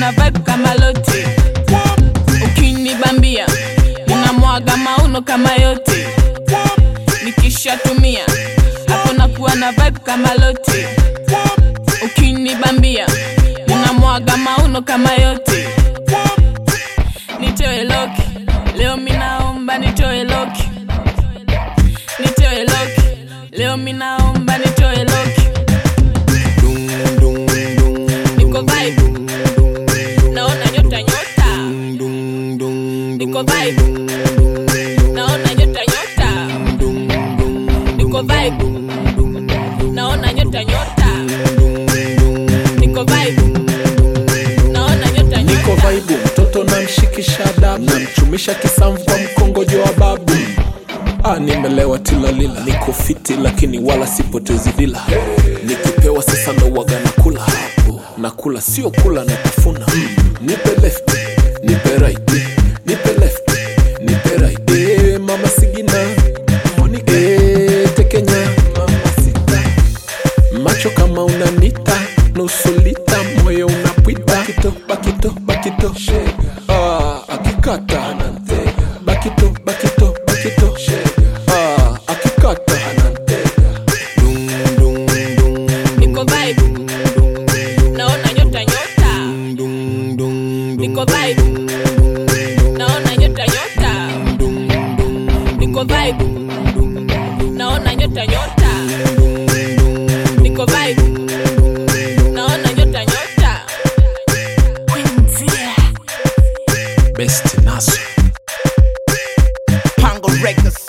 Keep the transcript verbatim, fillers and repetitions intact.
na vibe kama lote. Ukinibambia unamwaga mauno kama yote. Nikishatumia hapo nakuwa na vibe kama lote. Ukinibambia unamwaga mauno kama yote. Nitoe loki, leo minaomba nitoe loki. Nitoe loki, leo minaomba nitoe loki. Niko vibe, naona nyota nyota. Niko vibe, naona nyota nyota. Niko vibe, naona nyota nyota. Niko vibe, naona nyota nyota. Niko vibe, mtoto na mshikisha adabu, na mchumisha kisamvu kwa mkongojo wa babu. Ah, nimelewa tilalila, niko fiti lakini wala sipotezi dila. Nikipewa sasa ndo waga nakula hapo. Nakula sio kula na kufuna. Nipe left, nipe right, nipe left, nipe right. Eh, mama sigina, Monica, eh, tekenya, mama sita. Macho kama unanita, nusu lita, moyo unapita. Bakito, bakito, bakito, ah, akikata anante. Bakito, bakito, bakito, ah, akikata anante. Dung, dung, dung. Niko vibe, naona nyota nyota. Niko vibe, naona nyota nyota. Niko vibe, naona nyota nyota. Niko vibe, naona nyota nyota. Best Naso Pango Records.